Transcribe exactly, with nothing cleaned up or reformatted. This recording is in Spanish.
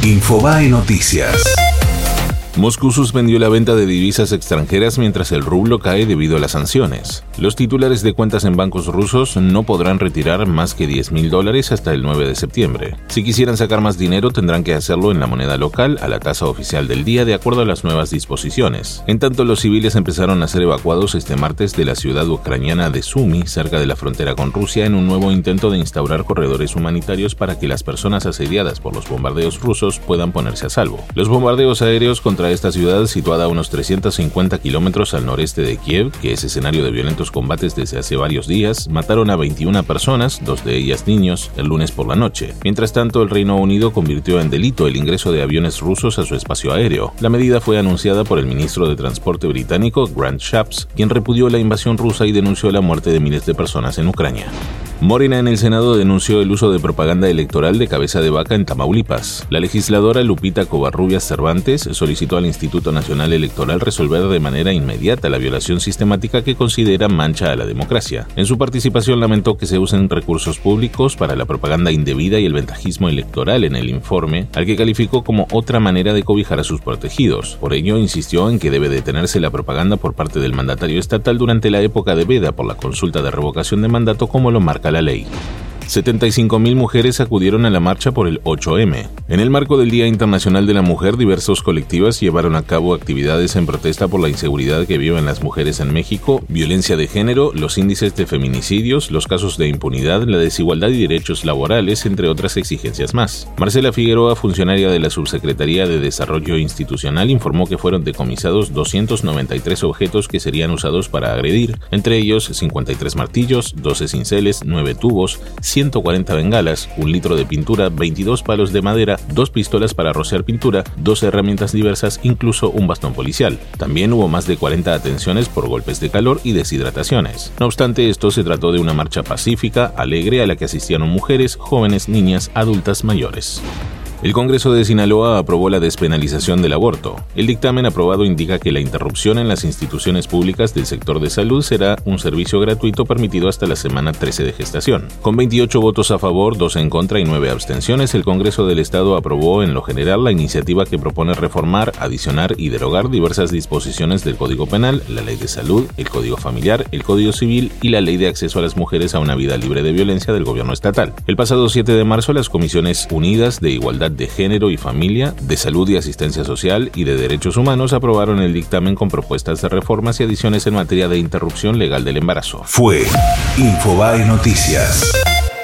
Infobae Noticias. Moscú suspendió la venta de divisas extranjeras mientras el rublo cae debido a las sanciones. Los titulares de cuentas en bancos rusos no podrán retirar más que diez mil dólares hasta el nueve de septiembre. Si quisieran sacar más dinero, tendrán que hacerlo en la moneda local a la tasa oficial del día de acuerdo a las nuevas disposiciones. En tanto, los civiles empezaron a ser evacuados este martes de la ciudad ucraniana de Sumy, cerca de la frontera con Rusia, en un nuevo intento de instaurar corredores humanitarios para que las personas asediadas por los bombardeos rusos puedan ponerse a salvo. Los bombardeos aéreos contra esta ciudad, situada a unos trescientos cincuenta kilómetros al noreste de Kiev, que es escenario de violentos combates desde hace varios días, mataron a veintiuna personas, dos de ellas niños, el lunes por la noche. Mientras tanto, el Reino Unido convirtió en delito el ingreso de aviones rusos a su espacio aéreo. La medida fue anunciada por el ministro de Transporte británico, Grant Shapps, quien repudió la invasión rusa y denunció la muerte de miles de personas en Ucrania. Morena en el Senado denunció el uso de propaganda electoral de cabeza de vaca en Tamaulipas. La legisladora Lupita Covarrubias Cervantes solicitó al Instituto Nacional Electoral resolver de manera inmediata la violación sistemática que considera mancha a la democracia. En su participación lamentó que se usen recursos públicos para la propaganda indebida y el ventajismo electoral en el informe, al que calificó como otra manera de cobijar a sus protegidos. Por ello, insistió en que debe detenerse la propaganda por parte del mandatario estatal durante la época de veda por la consulta de revocación de mandato, como lo marca la ley. setenta y cinco mil mujeres acudieron a la marcha por el ocho eme. En el marco del Día Internacional de la Mujer, diversos colectivos llevaron a cabo actividades en protesta por la inseguridad que viven las mujeres en México, violencia de género, los índices de feminicidios, los casos de impunidad, la desigualdad y derechos laborales, entre otras exigencias más. Marcela Figueroa, funcionaria de la Subsecretaría de Desarrollo Institucional, informó que fueron decomisados doscientos noventa y tres objetos que serían usados para agredir, entre ellos cincuenta y tres martillos, doce cinceles, nueve tubos, ciento cuarenta bengalas, un litro de pintura, veintidós palos de madera, dos pistolas para rociar pintura, doce herramientas diversas, incluso un bastón policial. También hubo más de cuarenta atenciones por golpes de calor y deshidrataciones. No obstante, esto se trató de una marcha pacífica, alegre, a la que asistieron mujeres, jóvenes, niñas, adultas, mayores. El Congreso de Sinaloa aprobó la despenalización del aborto. El dictamen aprobado indica que la interrupción en las instituciones públicas del sector de salud será un servicio gratuito permitido hasta la semana trece de gestación. Con veintiocho votos a favor, dos en contra y nueve abstenciones, el Congreso del Estado aprobó en lo general la iniciativa que propone reformar, adicionar y derogar diversas disposiciones del Código Penal, la Ley de Salud, el Código Familiar, el Código Civil y la Ley de Acceso a las Mujeres a una Vida Libre de Violencia del Gobierno Estatal. El pasado siete de marzo, las Comisiones Unidas de Igualdad de Género y Familia, de Salud y Asistencia Social y de Derechos Humanos aprobaron el dictamen con propuestas de reformas y adiciones en materia de interrupción legal del embarazo. Fue Infobae Noticias.